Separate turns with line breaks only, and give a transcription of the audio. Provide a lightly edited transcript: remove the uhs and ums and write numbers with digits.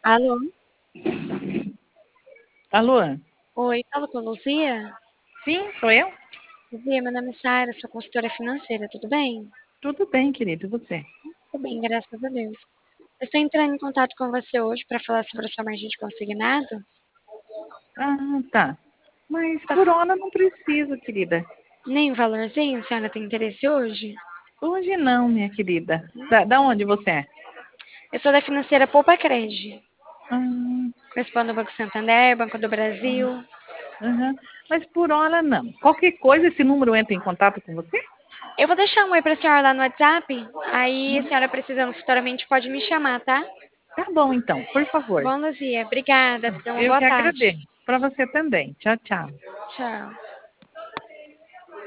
Alô?
Alô?
Oi, falo com a Luzia?
Sim, sou eu?
Luzia, meu nome é Sara, sou consultora financeira, tudo bem?
Tudo bem, querido, e você?
Tudo bem, graças a Deus. Eu estou entrando em contato com você hoje para falar sobre a sua margem de consignado.
Ah, tá. Mas
Tá.
por hora não preciso, querida.
Nem um valorzinho, a senhora tem interesse hoje?
Hoje não, minha querida. Da onde você é?
Eu sou da financeira Poupa Cred.
Ah,
Respondo ao Banco Santander, Banco do Brasil.
aham. Mas por hora não. Qualquer coisa, esse número entra em contato com você?
Eu vou deixar um oi para a senhora lá no WhatsApp. Aí a
Uhum.
senhora precisando futuramente pode me chamar, tá?
Tá bom, então, por
Tá
favor.
bom, Luzia? Obrigada. Tenha uma
Eu
boa
que
tarde.
agradeço. Para você também. Tchau, tchau.
Tchau.